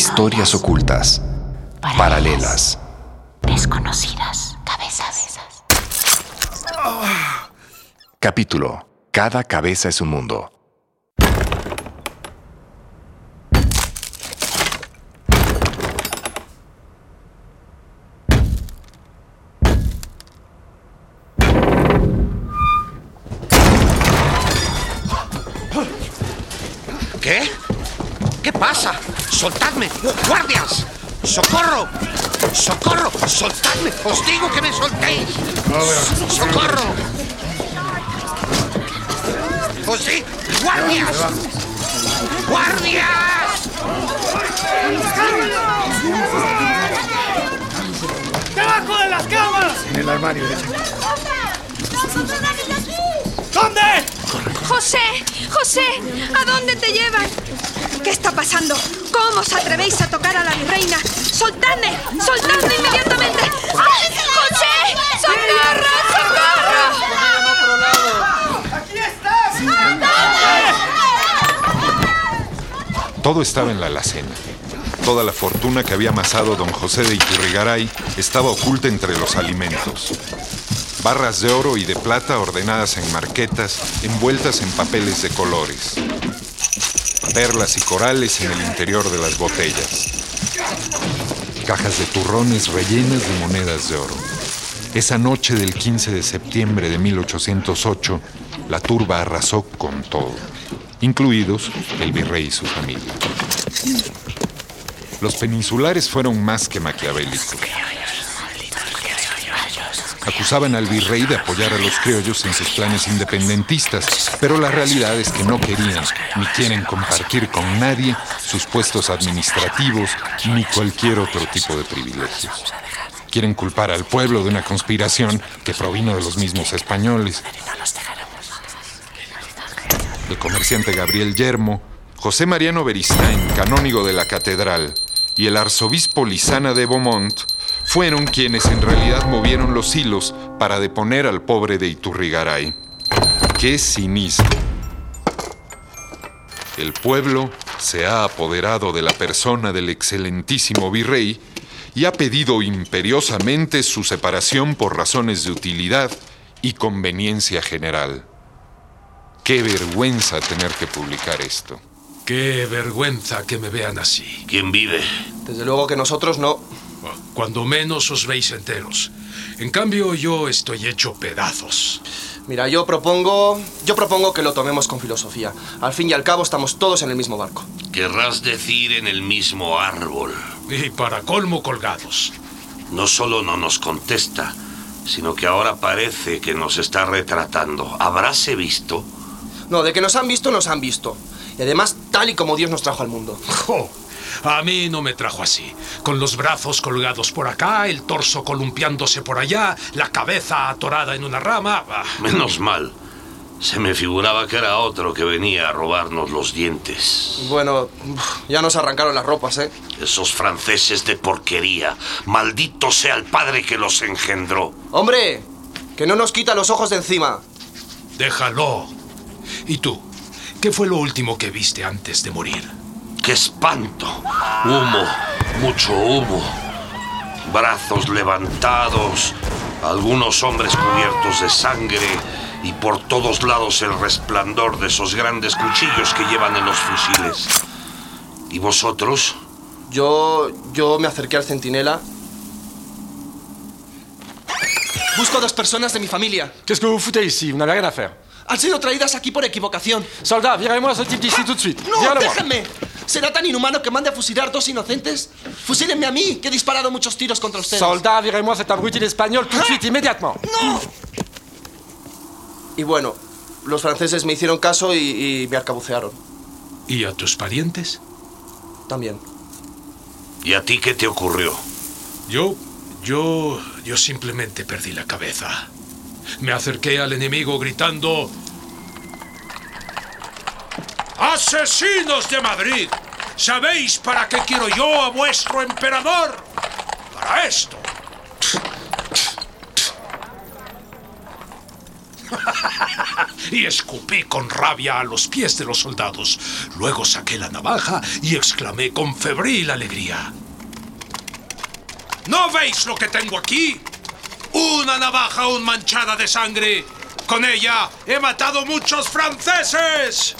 Historias ocultas, paralelas, desconocidas, cabezas. Capítulo: Cada cabeza es un mundo. ¿Qué? ¿Qué pasa? ¡Soltadme! ¡Guardias! ¡Socorro! ¡Socorro! ¡Soltadme! ¡Os digo que me soltéis! ¡Socorro! ¡Os digo! ¡Guardias! ¡Guardias! ¡Debajo de las camas! En el armario derecho. ¿Dónde? José, ¿a dónde te llevan? ¿Qué está pasando? ¿Cómo os atrevéis a tocar a la virreina? ¡Soltadme inmediatamente! ¡Ay, José! ¡Socorro! ¡Aquí estás! Todo estaba en la alacena. Toda la fortuna que había amasado don José de Iturrigaray estaba oculta entre los alimentos. Barras de oro y de plata ordenadas en marquetas, envueltas en papeles de colores. Perlas y corales en el interior de las botellas. Cajas de turrones rellenas de monedas de oro. Esa noche del 15 de septiembre de 1808, la turba arrasó con todo, incluidos el virrey y su familia. Los peninsulares fueron más que maquiavélicos. Acusaban al virrey de apoyar a los criollos en sus planes independentistas, pero la realidad es que no querían ni quieren compartir con nadie sus puestos administrativos ni cualquier otro tipo de privilegios. Quieren culpar al pueblo de una conspiración que provino de los mismos españoles. El comerciante Gabriel Yermo, José Mariano Beristain, canónigo de la catedral, y el arzobispo Lizana de Beaumont fueron quienes en realidad movieron los hilos para deponer al pobre de Iturrigaray. ¡Qué cinismo! El pueblo se ha apoderado de la persona del excelentísimo virrey y ha pedido imperiosamente su separación por razones de utilidad y conveniencia general. ¡Qué vergüenza tener que publicar esto! ¡Qué vergüenza que me vean así! ¿Quién vive? Desde luego que nosotros no. Cuando menos os veis enteros. En cambio, yo estoy hecho pedazos. Mira, yo propongo que lo tomemos con filosofía. Al fin y al cabo estamos todos en el mismo barco. Querrás decir en el mismo árbol. Y para colmo colgados. No solo no nos contesta, sino que ahora parece que nos está retratando. ¿Habráse visto? No, de que nos han visto, nos han visto. Y además, tal y como Dios nos trajo al mundo. ¡Jo! A mí no me trajo así, con los brazos colgados por acá, el torso columpiándose por allá, la cabeza atorada en una rama. Menos mal. Se me figuraba que era otro que venía a robarnos los dientes. Bueno, ya nos arrancaron las ropas, ¿eh? Esos franceses de porquería. Maldito sea el padre que los engendró. ¡Hombre! ¡Que no nos quita los ojos de encima! Déjalo. ¿Y tú? ¿Qué fue lo último que viste antes de morir? ¡Qué espanto! Humo, mucho humo. Brazos levantados, algunos hombres cubiertos de sangre y por todos lados el resplandor de esos grandes cuchillos que llevan en los fusiles. ¿Y vosotros? Yo me acerqué al centinela. Busco a 2 personas de mi familia. Qu'est-ce que vous foutez ici? Vous n'avez rien à faire. Han sido traídas aquí por equivocación. Soldat, virez-moi ce type d'ici tout de suite. ¡No, Virez-le-moi. déjenme! ¿Será tan inhumano que mande a fusilar 2 inocentes? Fusílenme a mí, que he disparado muchos tiros contra ustedes. Soldat, virez-moi cet abruti espagnol tout de suite, immédiatement. ¡No! Y bueno, los franceses me hicieron caso y me arcabucearon. ¿Y a tus parientes? También. ¿Y a ti qué te ocurrió? Yo simplemente perdí la cabeza. Me acerqué al enemigo gritando: ¡Asesinos de Madrid! ¿Sabéis para qué quiero yo a vuestro emperador? Para esto. y escupí con rabia a los pies de los soldados. Luego saqué la navaja y exclamé con febril alegría: ¿no veis lo que tengo aquí? ¡Una navaja aún manchada de sangre! ¡Con ella he matado muchos franceses!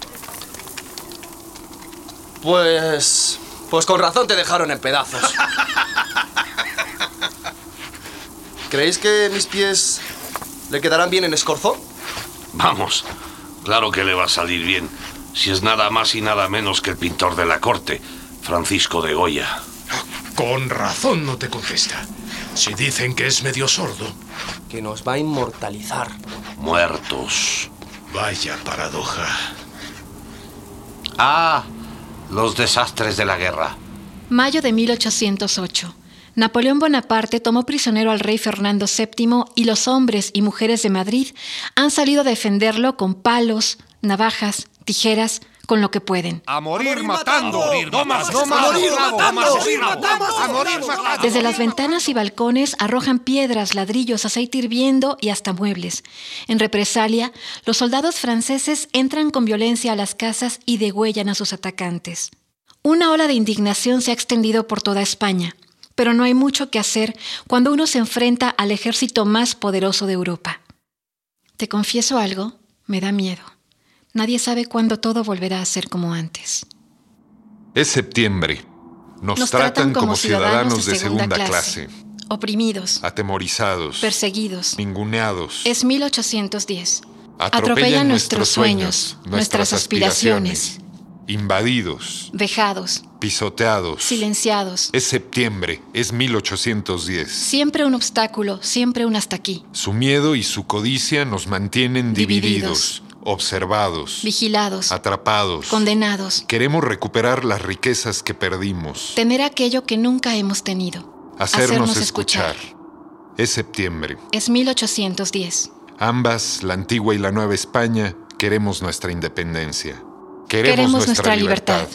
Pues con razón te dejaron en pedazos. ¿Creéis que mis pies le quedarán bien en escorzo? Vamos, claro que le va a salir bien, si es nada más y nada menos que el pintor de la corte, Francisco de Goya. Con razón no te contesta. Si dicen que es medio sordo. Que nos va a inmortalizar. Muertos. Vaya paradoja. Ah, los desastres de la guerra. Mayo de 1808. Napoleón Bonaparte tomó prisionero al rey Fernando VII y los hombres y mujeres de Madrid han salido a defenderlo con palos, navajas, tijeras, con lo que pueden. ¡A morir matando! ¡No más! ¡A morir matando! Desde las ventanas y balcones arrojan piedras, ladrillos, aceite hirviendo y hasta muebles. En represalia, los soldados franceses entran con violencia a las casas y degüellan a sus atacantes. Una ola de indignación se ha extendido por toda España, pero no hay mucho que hacer cuando uno se enfrenta al ejército más poderoso de Europa. Te confieso algo, me da miedo. Nadie sabe cuándo todo volverá a ser como antes. Es septiembre. Nos tratan como ciudadanos de segunda clase. Oprimidos. Atemorizados. Perseguidos. Ninguneados. Es 1810. Atropellan nuestros sueños, nuestras aspiraciones. Invadidos. Vejados. Pisoteados. Silenciados. Es septiembre, es 1810. Siempre un obstáculo, siempre un hasta aquí. Su miedo y su codicia nos mantienen divididos. Observados, vigilados, atrapados, condenados. Queremos recuperar las riquezas que perdimos. Tener aquello que nunca hemos tenido. Hacernos escuchar. Es septiembre. Es 1810. Ambas, la antigua y la nueva España, queremos nuestra independencia. Queremos nuestra libertad.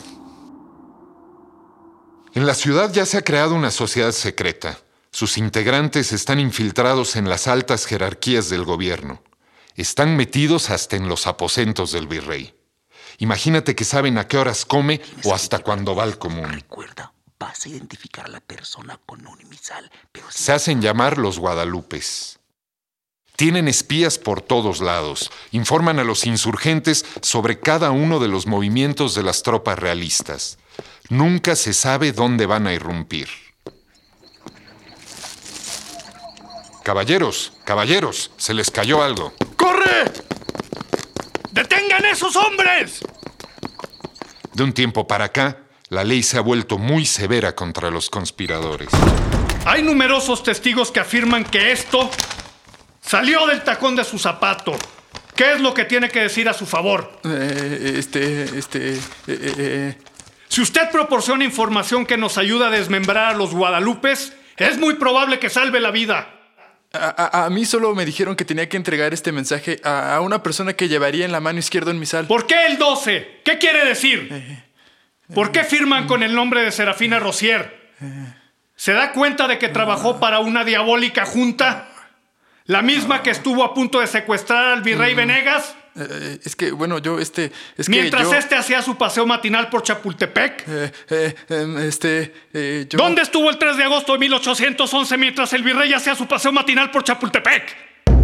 En la ciudad ya se ha creado una sociedad secreta. Sus integrantes están infiltrados en las altas jerarquías del gobierno. Están metidos hasta en los aposentos del virrey. Imagínate que saben a qué horas come o hasta cuándo va al común. Recuerda, vas a identificar a la persona con un misal, pero se hacen llamar los Guadalupes. Tienen espías por todos lados. Informan a los insurgentes sobre cada uno de los movimientos de las tropas realistas. Nunca se sabe dónde van a irrumpir. Caballeros, se les cayó algo. ¡Corre! ¡Detengan esos hombres! De un tiempo para acá, la ley se ha vuelto muy severa contra los conspiradores. Hay numerosos testigos que afirman que esto salió del tacón de su zapato. ¿Qué es lo que tiene que decir a su favor? Si usted proporciona información que nos ayuda a desmembrar a los Guadalupes, es muy probable que salve la vida. A mí solo me dijeron que tenía que entregar este mensaje a una persona que llevaría en la mano izquierda un misal. ¿Por qué el 12? ¿Qué quiere decir? ¿Por qué firman con el nombre de Serafina Rosier? ¿Se da cuenta de que trabajó para una diabólica junta? ¿La misma que estuvo a punto de secuestrar al virrey Venegas? Es que, bueno, yo, Mientras este hacía su paseo matinal por Chapultepec. ¿Dónde estuvo el 3 de agosto de 1811 mientras el virrey hacía su paseo matinal por Chapultepec?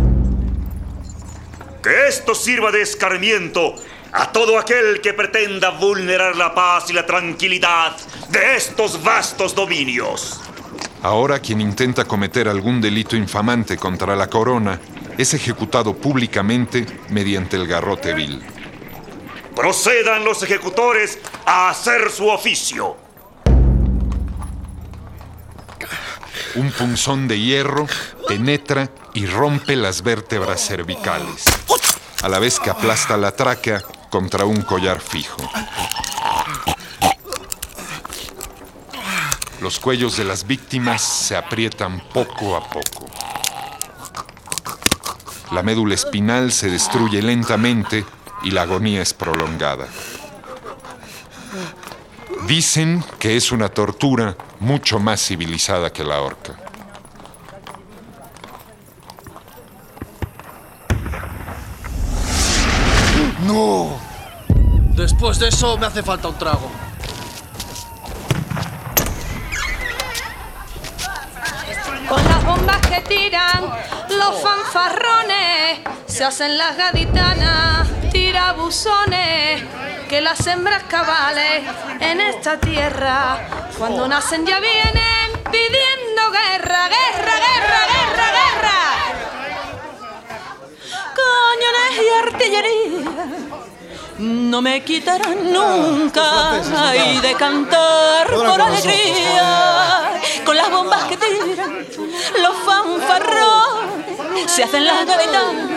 Que esto sirva de escarmiento a todo aquel que pretenda vulnerar la paz y la tranquilidad de estos vastos dominios. Ahora quien intenta cometer algún delito infamante contra la corona es ejecutado públicamente mediante el garrote vil. Procedan los ejecutores a hacer su oficio. Un punzón de hierro penetra y rompe las vértebras cervicales, a la vez que aplasta la tráquea contra un collar fijo. Los cuellos de las víctimas se aprietan poco a poco. La médula espinal se destruye lentamente y la agonía es prolongada. Dicen que es una tortura mucho más civilizada que la horca. Pues de eso me hace falta un trago. Con las bombas que tiran los fanfarrones, se hacen las gaditanas, tirabuzones, que las hembras cabales en esta tierra, cuando nacen ya vienen pidiendo guerra, guerra, guerra, guerra, guerra. Cañones y artillería no me quitarán nunca ay, de cantar por alegría. Con las bombas que tiran los fanfarrones, se hacen las gavetanas,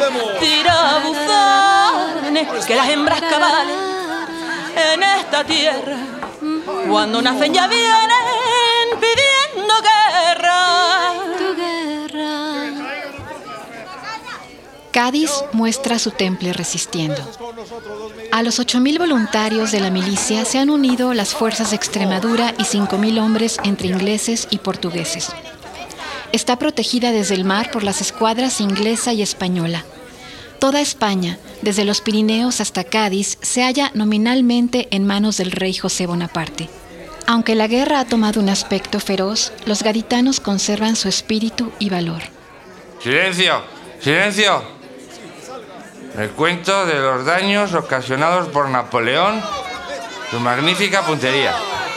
tirabuzones, que las hembras cabales en esta tierra, cuando nacen ya vienen pidiendo guerra. Tu guerra. Cádiz muestra su temple resistiendo. A los 8,000 voluntarios de la milicia se han unido las fuerzas de Extremadura y 5,000 hombres entre ingleses y portugueses. Está protegida desde el mar por las escuadras inglesa y española. Toda España, desde los Pirineos hasta Cádiz, se halla nominalmente en manos del rey José Bonaparte. Aunque la guerra ha tomado un aspecto feroz, los gaditanos conservan su espíritu y valor. ¡Silencio! ¡Silencio! Recuento de los daños ocasionados por Napoleón, su magnífica puntería.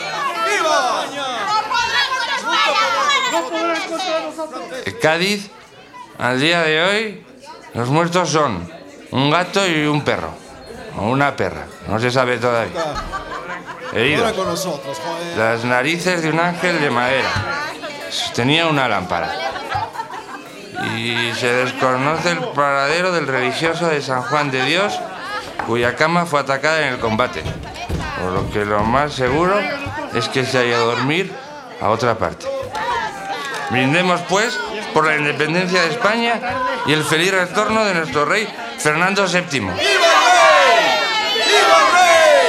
En Cádiz, al día de hoy, los muertos son un gato y un perro. O una perra, no se sabe todavía. Heridos. Las narices de un ángel de madera. Sostenía una lámpara. Y se desconoce el paradero del religioso de San Juan de Dios, cuya cama fue atacada en el combate. Por lo que lo más seguro es que se haya ido a dormir a otra parte. Brindemos, pues, por la independencia de España y el feliz retorno de nuestro rey Fernando VII. ¡Viva el rey! ¡Viva el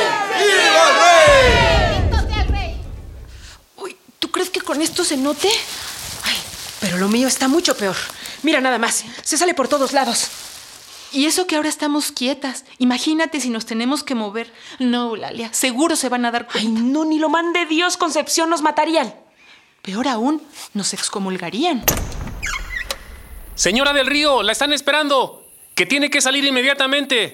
rey! ¡Viva el rey! Uy, ¿tú crees que con esto se note? Ay, pero lo mío está mucho peor. Mira nada más, se sale por todos lados. Y eso que ahora estamos quietas. Imagínate si nos tenemos que mover. No, Eulalia, seguro se van a dar cuenta. Ay, no, ni lo mande Dios, Concepción, nos matarían. Peor aún, nos excomulgarían. Señora del Río, la están esperando. Que tiene que salir inmediatamente.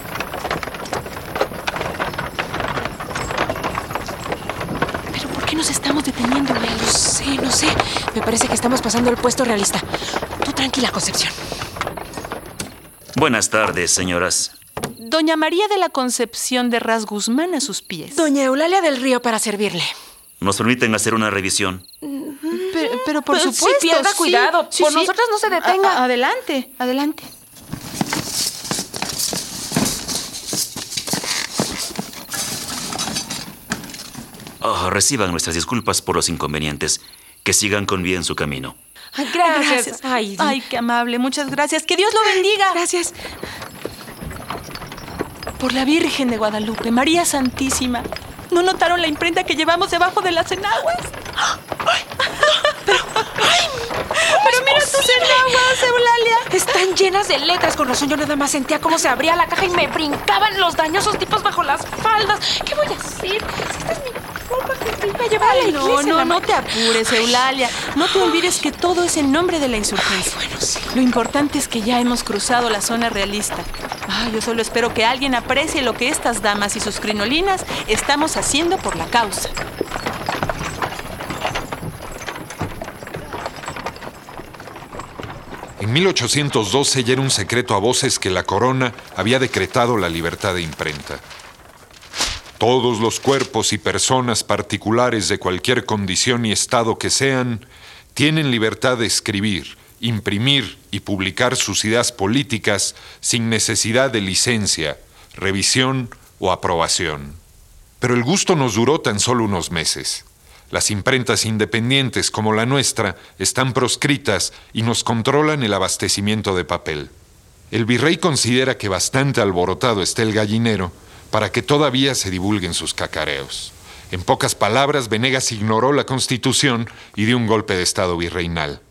¿Pero por qué nos estamos deteniendo? No sé. Me parece que estamos pasando el puesto realista. Tú tranquila, Concepción. Buenas tardes, señoras. Doña María de la Concepción de Ras Guzmán a sus pies. Doña Eulalia del Río para servirle. ¿Nos permiten hacer una revisión? Pero por supuesto. Sí, pierda cuidado. Sí, por nosotros no se detenga. Adelante. Reciban nuestras disculpas por los inconvenientes. Que sigan con bien su camino. Gracias. Ay, qué amable. Muchas gracias. Que Dios lo bendiga. Gracias. Por la Virgen de Guadalupe, María Santísima. ¿No notaron la imprenta que llevamos debajo de las enaguas? Pero mira tus enaguas, Eulalia. Están llenas de letras. Con razón yo nada más sentía cómo se abría la caja y me brincaban los dañosos tipos bajo las faldas. ¿Qué voy a hacer? Si esta es mi ropa que iba a llevar a la iglesia. No te apures, Eulalia. No te olvides que todo es en nombre de la insurgencia. Sí. Lo importante es que ya hemos cruzado la zona realista. Yo solo espero que alguien aprecie lo que estas damas y sus crinolinas estamos haciendo por la causa. En 1812 ya era un secreto a voces que la corona había decretado la libertad de imprenta. Todos los cuerpos y personas particulares de cualquier condición y estado que sean, tienen libertad de escribir, imprimir y publicar sus ideas políticas sin necesidad de licencia, revisión o aprobación. Pero el gusto nos duró tan solo unos meses. Las imprentas independientes como la nuestra están proscritas y nos controlan el abastecimiento de papel. El virrey considera que bastante alborotado está el gallinero para que todavía se divulguen sus cacareos. En pocas palabras, Venegas ignoró la Constitución y dio un golpe de estado virreinal.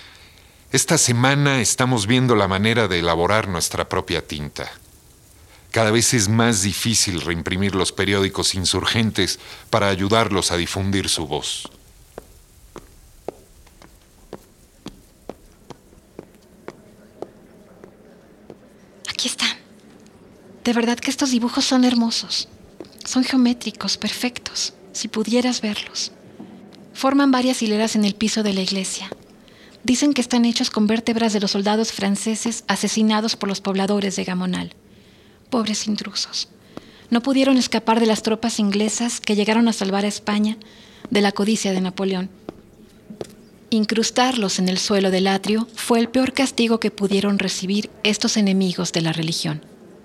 Esta semana estamos viendo la manera de elaborar nuestra propia tinta. Cada vez es más difícil reimprimir los periódicos insurgentes para ayudarlos a difundir su voz. Aquí están. De verdad que estos dibujos son hermosos. Son geométricos, perfectos, si pudieras verlos. Forman varias hileras en el piso de la iglesia. Dicen que están hechos con vértebras de los soldados franceses asesinados por los pobladores de Gamonal. Pobres intrusos. No pudieron escapar de las tropas inglesas que llegaron a salvar a España de la codicia de Napoleón. Incrustarlos en el suelo del atrio fue el peor castigo que pudieron recibir estos enemigos de la religión.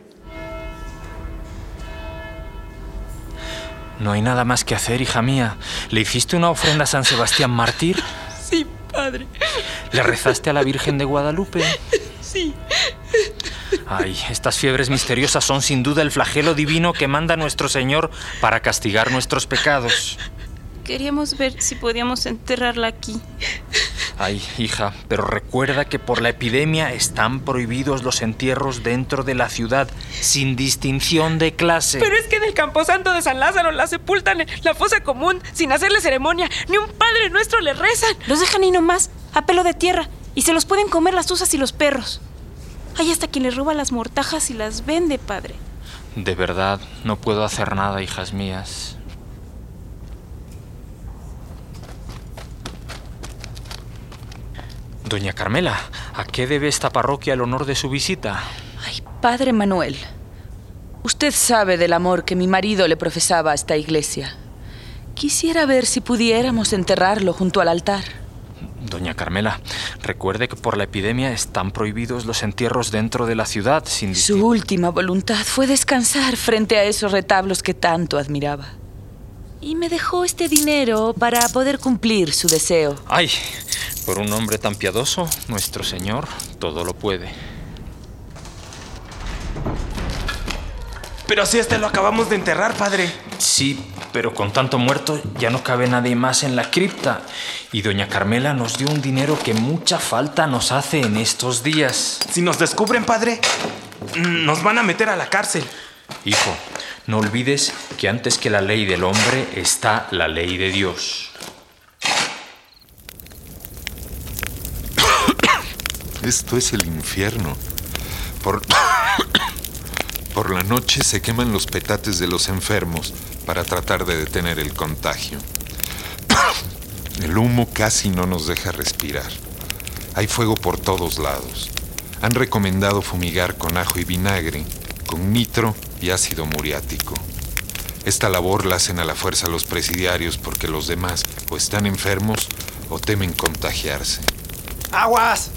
No hay nada más que hacer, hija mía. ¿Le hiciste una ofrenda a San Sebastián mártir? Sí, padre. ¿Le rezaste a la Virgen de Guadalupe? Sí. Ay, estas fiebres misteriosas son sin duda el flagelo divino que manda nuestro Señor para castigar nuestros pecados. Queríamos ver si podíamos enterrarla aquí. Ay, hija, pero recuerda que por la epidemia están prohibidos los entierros dentro de la ciudad, sin distinción de clase. Pero es que en el camposanto de San Lázaro la sepultan en la fosa común, sin hacerle ceremonia. Ni un Padre Nuestro le rezan. Los dejan ahí nomás, a pelo de tierra, y se los pueden comer las tuzas y los perros. Hay hasta quien les roba las mortajas y las vende, padre. De verdad, no puedo hacer nada, hijas mías. Doña Carmela, ¿a qué debe esta parroquia el honor de su visita? Ay, Padre Manuel, usted sabe del amor que mi marido le profesaba a esta iglesia. Quisiera ver si pudiéramos enterrarlo junto al altar. Doña Carmela, recuerde que por la epidemia están prohibidos los entierros dentro de la ciudad sin Su última voluntad fue descansar frente a esos retablos que tanto admiraba. Y me dejó este dinero para poder cumplir su deseo. ¡Ay! Por un hombre tan piadoso, nuestro Señor todo lo puede. Pero si lo acabamos de enterrar, padre. Sí, pero con tanto muerto ya no cabe nadie más en la cripta. Y doña Carmela nos dio un dinero que mucha falta nos hace en estos días. Si nos descubren, padre, nos van a meter a la cárcel. Hijo, no olvides que antes que la ley del hombre está la ley de Dios. Esto es el infierno. Por la noche se queman los petates de los enfermos para tratar de detener el contagio. El humo casi no nos deja respirar. Hay fuego por todos lados. Han recomendado fumigar con ajo y vinagre, con nitro y ácido muriático. Esta labor la hacen a la fuerza los presidiarios porque los demás o están enfermos o temen contagiarse. ¡Aguas!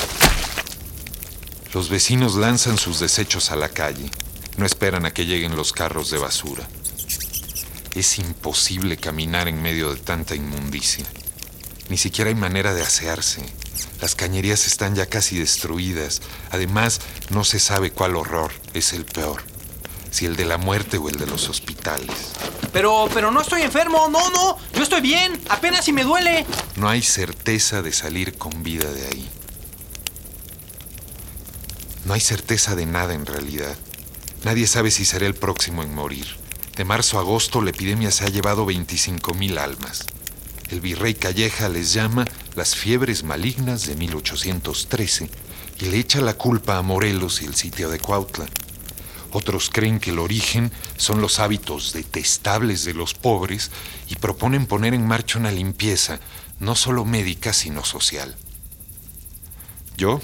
Los vecinos lanzan sus desechos a la calle. No esperan a que lleguen los carros de basura. Es imposible caminar en medio de tanta inmundicia. Ni siquiera hay manera de asearse. Las cañerías están ya casi destruidas. Además, no se sabe cuál horror es el peor. Si el de la muerte o el de los hospitales. Pero no estoy enfermo, no. Yo estoy bien, apenas si me duele. No hay certeza de salir con vida de ahí. No hay certeza de nada en realidad. Nadie sabe si será el próximo en morir. De marzo a agosto la epidemia se ha llevado 25,000 almas. El virrey Calleja les llama las fiebres malignas de 1813 y le echa la culpa a Morelos y el sitio de Cuautla. Otros creen que el origen son los hábitos detestables de los pobres y proponen poner en marcha una limpieza, no solo médica, sino social. Yo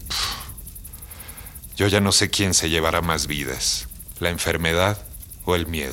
ya no sé quién se llevará más vidas, la enfermedad o el miedo.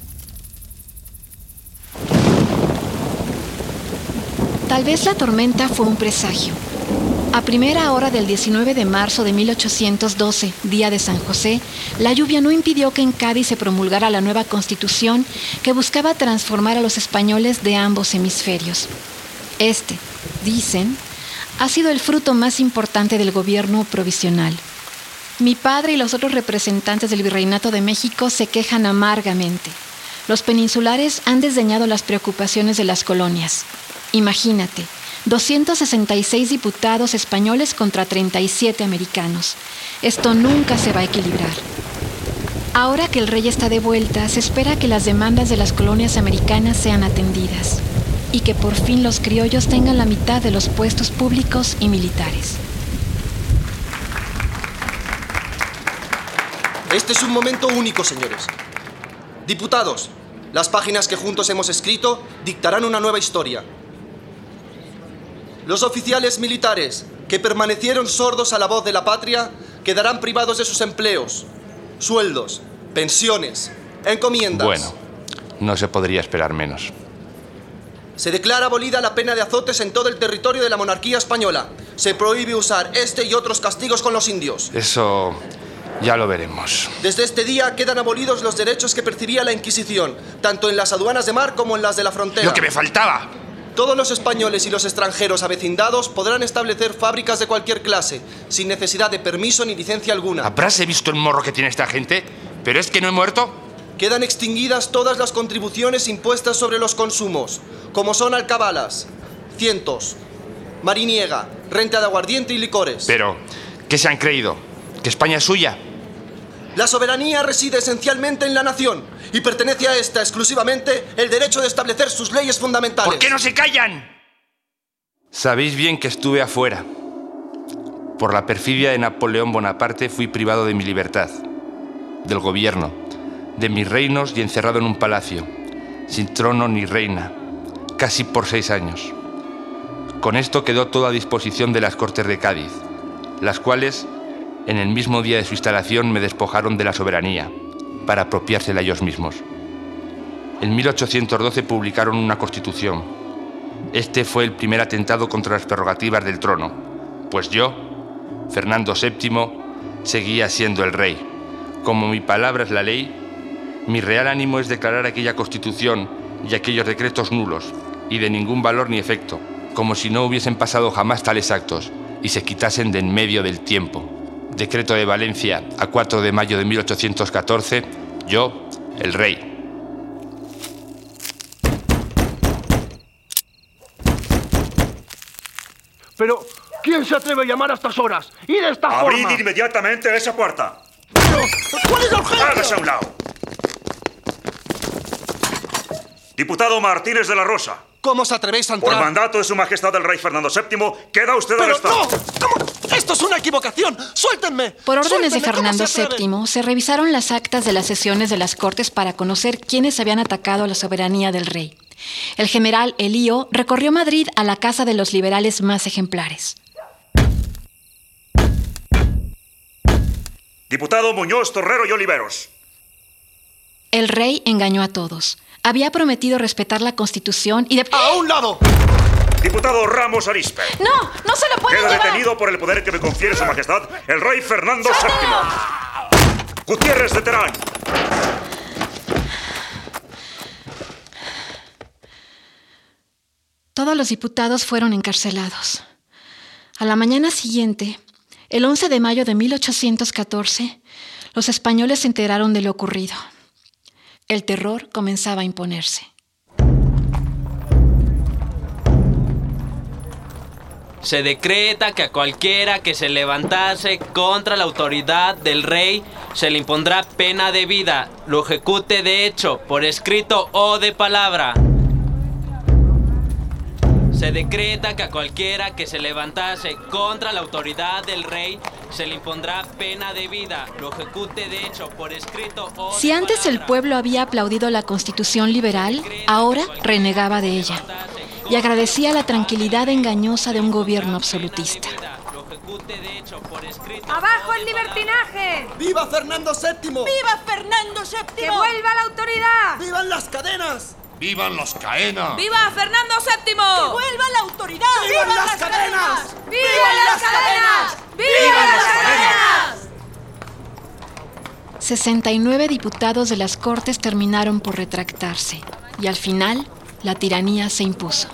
Tal vez la tormenta fue un presagio. A primera hora del 19 de marzo de 1812, día de San José, la lluvia no impidió que en Cádiz se promulgara la nueva Constitución que buscaba transformar a los españoles de ambos hemisferios. Este, dicen, ha sido el fruto más importante del gobierno provisional. Mi padre y los otros representantes del Virreinato de México se quejan amargamente. Los peninsulares han desdeñado las preocupaciones de las colonias. Imagínate, 266 diputados españoles contra 37 americanos. Esto nunca se va a equilibrar. Ahora que el rey está de vuelta, se espera que las demandas de las colonias americanas sean atendidas y que por fin los criollos tengan la mitad de los puestos públicos y militares. Este es un momento único, señores. Diputados, las páginas que juntos hemos escrito dictarán una nueva historia. Los oficiales militares que permanecieron sordos a la voz de la patria quedarán privados de sus empleos, sueldos, pensiones, encomiendas. Bueno, no se podría esperar menos. Se declara abolida la pena de azotes en todo el territorio de la monarquía española. Se prohíbe usar este y otros castigos con los indios. Eso ya lo veremos. Desde este día quedan abolidos los derechos que percibía la Inquisición, tanto en las aduanas de mar como en las de la frontera. ¡Lo que me faltaba! Todos los españoles y los extranjeros avecindados podrán establecer fábricas de cualquier clase, sin necesidad de permiso ni licencia alguna. ¿Habrás visto el morro que tiene esta gente? ¿Pero es que no he muerto? Quedan extinguidas todas las contribuciones impuestas sobre los consumos, como son alcabalas, cientos, mariniega, renta de aguardiente y licores. Pero, ¿qué se han creído? ¿Que España es suya? La soberanía reside esencialmente en la nación y pertenece a esta exclusivamente el derecho de establecer sus leyes fundamentales. ¿Por qué no se callan? Sabéis bien que estuve afuera. Por la perfidia de Napoleón Bonaparte fui privado de mi libertad, del gobierno, de mis reinos y encerrado en un palacio, sin trono ni reina, casi por 6 años. Con esto quedó todo a disposición de las Cortes de Cádiz, las cuales, en el mismo día de su instalación, me despojaron de la soberanía, para apropiársela ellos mismos. En 1812 publicaron una constitución. Este fue el primer atentado contra las prerrogativas del trono, pues yo, Fernando VII, seguía siendo el rey. Como mi palabra es la ley, mi real ánimo es declarar aquella constitución y aquellos decretos nulos y de ningún valor ni efecto, como si no hubiesen pasado jamás tales actos y se quitasen de en medio del tiempo. Decreto de Valencia, a 4 de mayo de 1814, yo, el rey. Pero, ¿quién se atreve a llamar a estas horas? ¡Y de esta forma! ¡Abrid inmediatamente esa puerta! Pero, ¿cuál es la urgencia? ¡Hágase a un lado! Diputado Martínez de la Rosa. ¿Cómo se atrevéis a entrar? Por mandato de su majestad el rey Fernando VII, queda usted arrestado. ¡No! ¿Cómo? ¡Esto es una equivocación! ¡Suéltenme! Por órdenes de ¡Suéltenme! Fernando VII, se revisaron las actas de las sesiones de las Cortes para conocer quiénes habían atacado a la soberanía del rey. El general Elío recorrió Madrid a la casa de los liberales más ejemplares. Diputado Muñoz, Torrero y Oliveros. El rey engañó a todos. Había prometido respetar la Constitución y ¡A un lado! Diputado Ramos Arizpe. ¡No! ¡No se lo pueden Queda llevar! detenido por el poder que me confiere su majestad, el rey Fernando VII. Gutiérrez de Terán. Todos los diputados fueron encarcelados. A la mañana siguiente, el 11 de mayo de 1814, los españoles se enteraron de lo ocurrido. El terror comenzaba a imponerse. Se decreta que a cualquiera que se levantase contra la autoridad del rey se le impondrá pena de vida, lo ejecute de hecho, por escrito o de palabra. Se decreta que a cualquiera que se levantase contra la autoridad del rey se le impondrá pena de vida, lo ejecute de hecho, por escrito o Si antes el pueblo había aplaudido la Constitución liberal, ahora renegaba de ella y agradecía la tranquilidad engañosa de un gobierno absolutista. ¡Abajo el libertinaje! ¡Viva Fernando VII! ¡Viva Fernando VII! ¡Que vuelva la autoridad! ¡Vivan las cadenas! ¡Vivan los caenas! ¡Viva Fernando VII! ¡Que vuelva la autoridad! ¡Vivan las cadenas! ¡Vivan las cadenas! ¡Vivan las cadenas! 69 diputados de las Cortes terminaron por retractarse y al final la tiranía se impuso.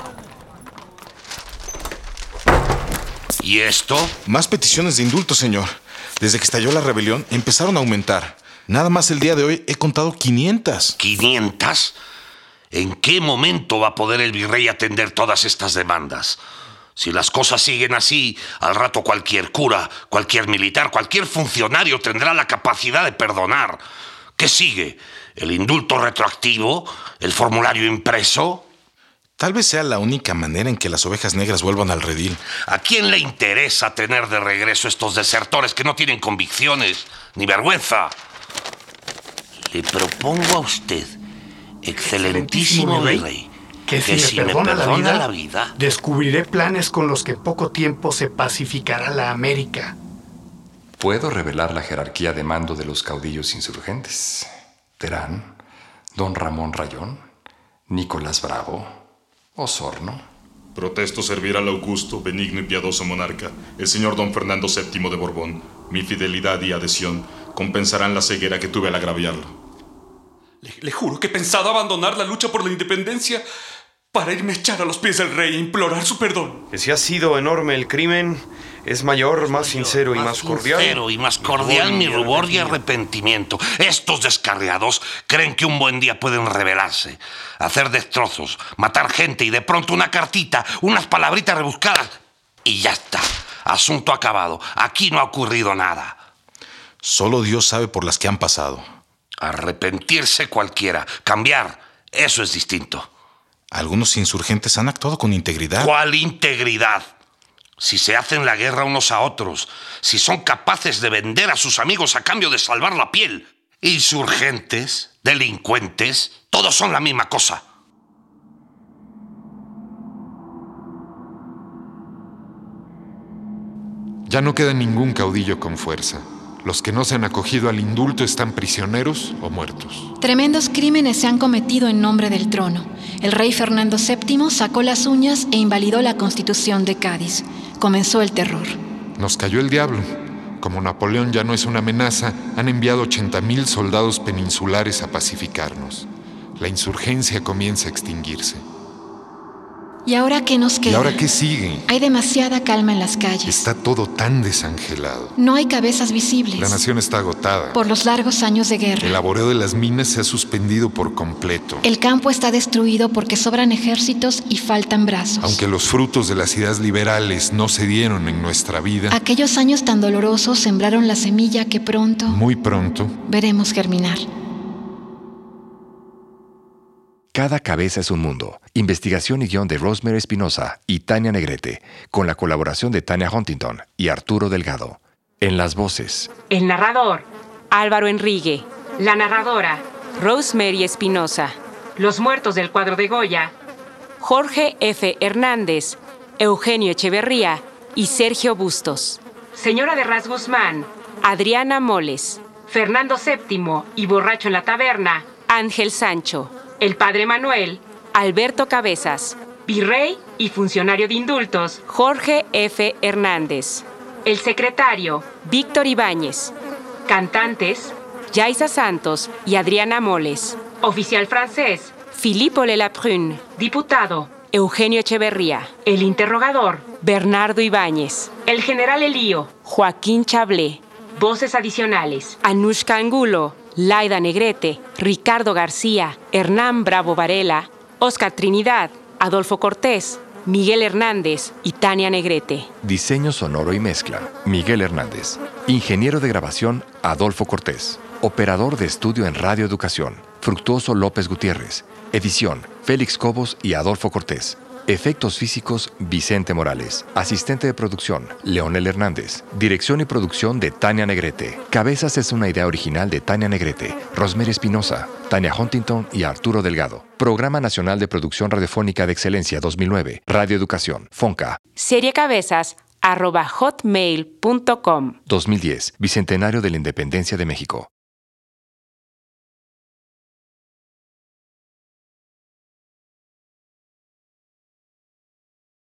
¿Y esto? Más peticiones de indulto, señor. Desde que estalló la rebelión, empezaron a aumentar. Nada más el día de hoy he contado 500. ¿500? ¿En qué momento va a poder el virrey atender todas estas demandas? Si las cosas siguen así, al rato cualquier cura, cualquier militar, cualquier funcionario tendrá la capacidad de perdonar. ¿Qué sigue? ¿El indulto retroactivo? ¿El formulario impreso? Tal vez sea la única manera en que las ovejas negras vuelvan al redil. ¿A quién le interesa tener de regreso estos desertores que no tienen convicciones ni vergüenza? Le propongo a usted, excelentísimo rey, que si me perdona la vida, descubriré planes con los que en poco tiempo se pacificará la América. Puedo revelar la jerarquía de mando de los caudillos insurgentes. Terán, Don Ramón Rayón, Nicolás Bravo, Osorno. Protesto servir al augusto, benigno y piadoso monarca, el señor don Fernando VII de Borbón. Mi fidelidad y adhesión compensarán la ceguera que tuve al agraviarlo. Le juro que he pensado abandonar la lucha por la independencia para irme a echar a los pies del rey e implorar su perdón. Que si ha sido enorme el crimen, es mayor, más sincero y más cordial. Sincero y más cordial mi rubor y arrepentimiento. Estos descarriados creen que un buen día pueden rebelarse, hacer destrozos, matar gente y de pronto una cartita, unas palabritas rebuscadas y ya está. Asunto acabado. Aquí no ha ocurrido nada. Solo Dios sabe por las que han pasado. Arrepentirse cualquiera. Cambiar, eso es distinto. Algunos insurgentes han actuado con integridad. ¿Cuál integridad? Si se hacen la guerra unos a otros, si son capaces de vender a sus amigos a cambio de salvar la piel. Insurgentes, delincuentes, todos son la misma cosa. Ya no queda ningún caudillo con fuerza. Los que no se han acogido al indulto están prisioneros o muertos. Tremendos crímenes se han cometido en nombre del trono. El rey Fernando VII sacó las uñas e invalidó la Constitución de Cádiz. Comenzó el terror. Nos cayó el diablo. Como Napoleón ya no es una amenaza, han enviado 80,000 soldados peninsulares a pacificarnos. La insurgencia comienza a extinguirse. ¿Y ahora qué nos queda? ¿Y ahora qué sigue? Hay demasiada calma en las calles. Está todo tan desangelado. No hay cabezas visibles. La nación está agotada. Por los largos años de guerra. El laboreo de las minas se ha suspendido por completo. El campo está destruido porque sobran ejércitos y faltan brazos. Aunque los frutos de las ideas liberales no se dieron en nuestra vida, aquellos años tan dolorosos sembraron la semilla que pronto, muy pronto, veremos germinar. Cada cabeza es un mundo. Investigación y guión de Rosemary Espinosa y Tania Negrete, con la colaboración de Tania Huntington y Arturo Delgado. En las voces: el narrador, Álvaro Enrique. La narradora, Rosemary Espinosa. Los muertos del cuadro de Goya, Jorge F. Hernández, Eugenio Echeverría y Sergio Bustos. Señora de Ras Guzmán, Adriana Moles. Fernando VII y borracho en la taberna, Ángel Sancho. El padre Manuel, Alberto Cabezas. Virrey y funcionario de indultos, Jorge F. Hernández. El secretario, Víctor Ibáñez. Cantantes, Yaisa Santos y Adriana Moles. Oficial francés, Philippe Lelaprune. Diputado, Eugenio Echeverría. El interrogador, Bernardo Ibáñez. El general Elío, Joaquín Chablé. Voces adicionales, Anushka Angulo, Laida Negrete, Ricardo García, Hernán Bravo Varela, Oscar Trinidad, Adolfo Cortés, Miguel Hernández y Tania Negrete. Diseño sonoro y mezcla, Miguel Hernández. Ingeniero de grabación, Adolfo Cortés. Operador de estudio en Radio Educación, Fructuoso López Gutiérrez. Edición, Félix Cobos y Adolfo Cortés. Efectos físicos, Vicente Morales. Asistente de producción, Leonel Hernández. Dirección y producción de Tania Negrete. Cabezas es una idea original de Tania Negrete, Rosemary Espinosa, Tania Huntington y Arturo Delgado. Programa Nacional de Producción Radiofónica de Excelencia 2009. Radio Educación, FONCA. Seriecabezas@hotmail.com. 2010, Bicentenario de la Independencia de México.